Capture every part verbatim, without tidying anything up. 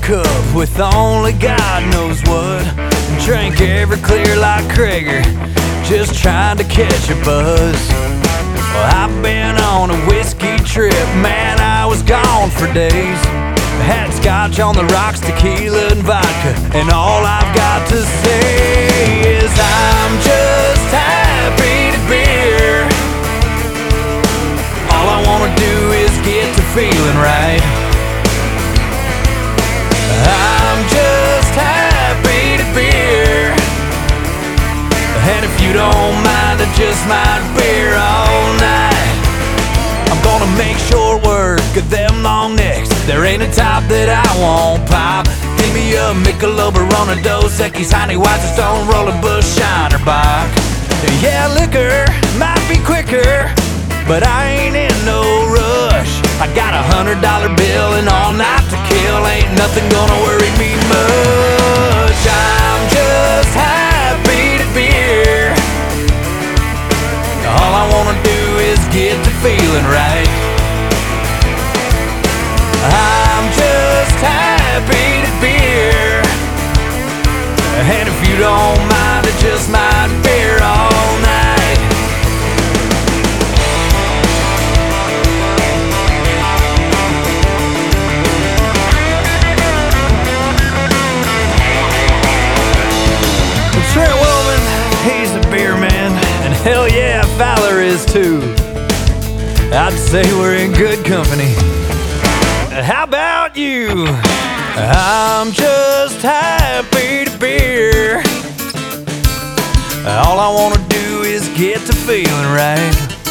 cup with only God knows what. Drank Everclear like Krager, just trying to catch a buzz. Well, I've been on a whiskey trip, man, I was gone for days. Had scotch on the rocks, tequila and vodka, and all I've got to say is I'm just happy to be here. All I wanna do is get to feeling right. I'm just happy to be here, and if you don't mind, I just might be here all night. I'm gonna make short work of them long necks. There ain't a top that I won't pop. Give me a Michelob, Corona, Dos Equis, Honey, Weizenstone, Rolling Bush, Shiner Bock. Yeah, liquor might be quicker, but I ain't in no rush. I got a hundred dollar bill and all night to kill. Ain't nothing gonna worry me much. I'm just happy to be here. All I wanna do is get to feeling right. I'm just happy to be here, and if you don't mind, I just might be here all night. Trent Wellman, he's a beer man, and hell yeah, Fowler is too. I'd say we're in good company. How about you? I'm just happy to be here. All I wanna do is get to feeling right.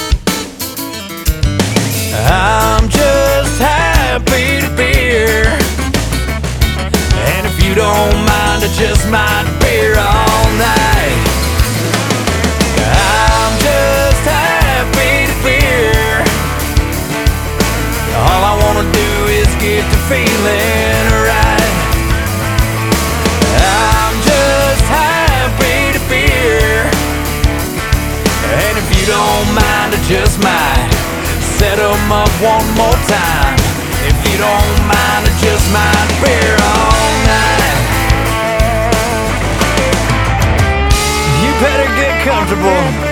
I'm just happy to be here, and if you don't mind, I just might be here all night. I'm just happy to be here. All I wanna do is get to feeling right. I'm just happy to be here, and if you don't mind, I just might set 'em up one more time. If you don't mind, I just might be here all night. You better get comfortable.